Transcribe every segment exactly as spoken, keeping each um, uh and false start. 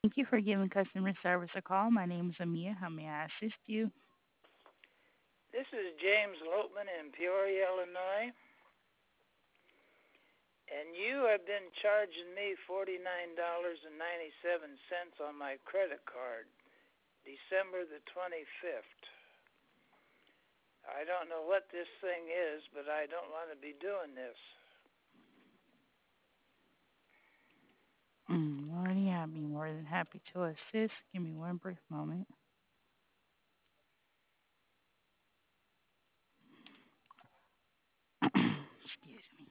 Thank you for giving customer service a call. My name is Amia. How may I assist you? This is James Lopman in Peoria, Illinois, and you have been charging me forty-nine dollars and ninety-seven cents on my credit card, December the twenty-fifth. I don't know what this thing is, but I don't want to be doing this. Mm, Alrighty, I'll be more than happy to assist. Give me one brief moment. Excuse me.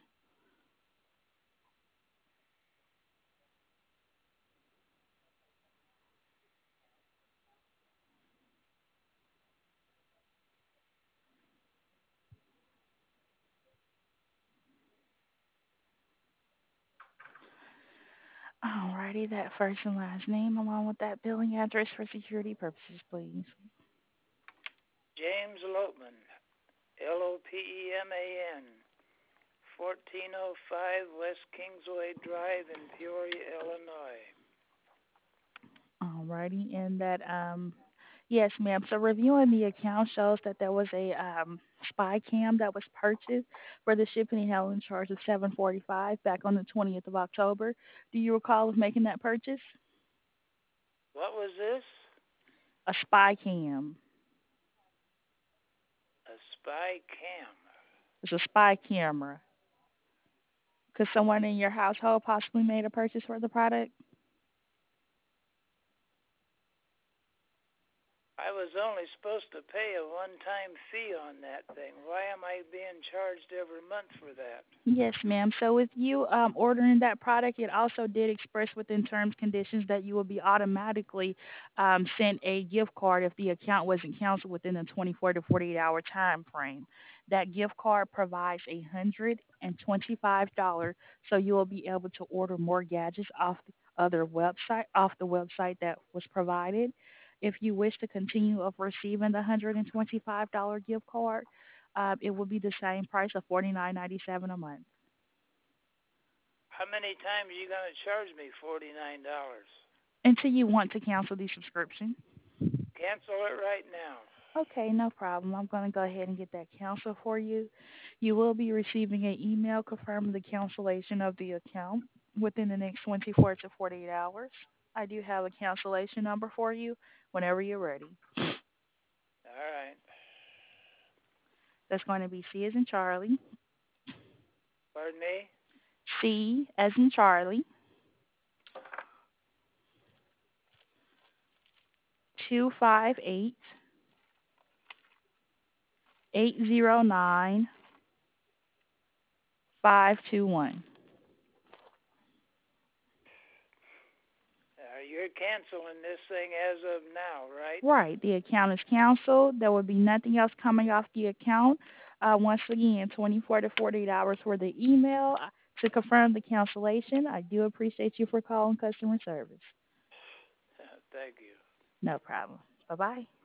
Alrighty, that first and last name along with that billing address for security purposes, please. James Lopman, L O P E M A N, fourteen oh five West Kingsway Drive in Peoria, Illinois. Alrighty, and that um, yes, ma'am. So reviewing the account shows that there was a um spy cam that was purchased for the shipping and handling charge of seven forty-five back on the twentieth of October. Do you recall of making that purchase? What was this? A spy cam. A spy cam. It's a spy camera. Could someone in your household possibly made a purchase for the product? I was only supposed to pay a one-time fee on that thing. Why am I being charged every month for that? Yes, ma'am. So with you um, ordering that product, it also did express within terms conditions that you will be automatically um, sent a gift card if the account wasn't canceled within a twenty-four to forty-eight hour time frame. That gift card provides a hundred and twenty-five dollars, so you will be able to order more gadgets off the other website, off the website that was provided. If you wish to continue of receiving the one hundred and twenty-five dollars gift card, uh, it will be the same price of forty nine ninety seven a month. How many times are you going to charge me forty-nine dollars? Until you want to cancel the subscription. Cancel it right now. Okay, no problem. I'm going to go ahead and get that canceled for you. You will be receiving an email confirming the cancellation of the account within the next twenty-four to forty-eight hours. I do have a cancellation number for you whenever you're ready. All right. That's going to be C as in Charlie, Pardon me? C as in Charlie, two five eight eight zero nine five two one. Uh, you're canceling this thing as of now, right? Right. The account is canceled. There will be nothing else coming off the account. Uh, once again, twenty-four to forty-eight hours for the email uh, to confirm the cancellation. I do appreciate you for calling customer service. Thank you. No problem. Bye bye.